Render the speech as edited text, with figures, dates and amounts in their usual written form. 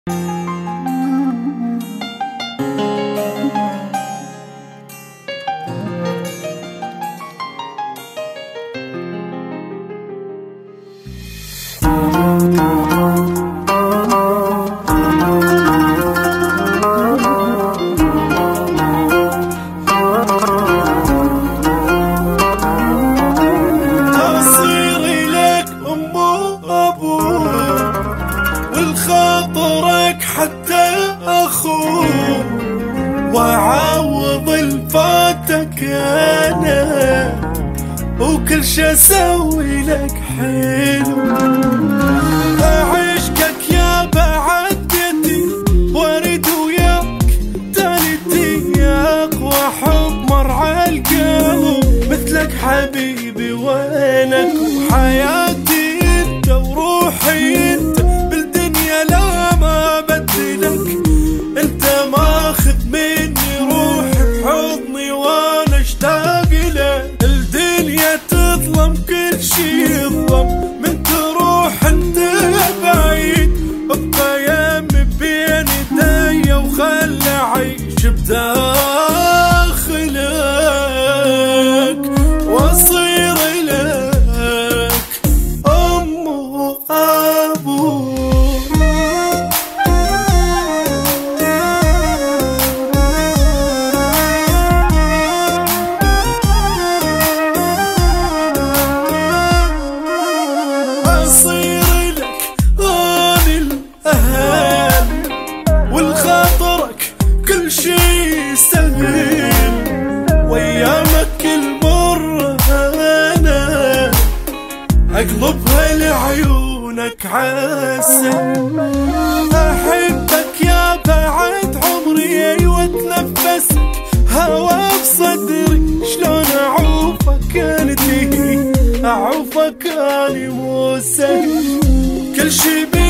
والخاطرك حتى أخوه، وأعوض الفاتك أنا، وكل شي أسوي لك حلو. عشقك يا بعد بيتي وارد وياك تالتي، أقوى حب مر عالقلب مثلك حبيبي، وينك وحياتي انت وروحي انت بالدنيا، لا ما بدلك انت، ماخذ مني روحي بحضني وانا اشتاق لك. الدنيا تظلم كل شي يظلم من تروح انت بعيد، ابقى يمي بين ايديا وخلي اعيش بداخلك، واصير لك ام وابو. أصير لك عن الأهل والخاطرك كل شي سهل، وأيامك المرة أنا أقلبها لعيونك عسل. أحبك يا بعد عمري، أيوة أتنفسك هوا بصدري، شلون أعوفك أنتي أعوفك أني مو سهل، كل شي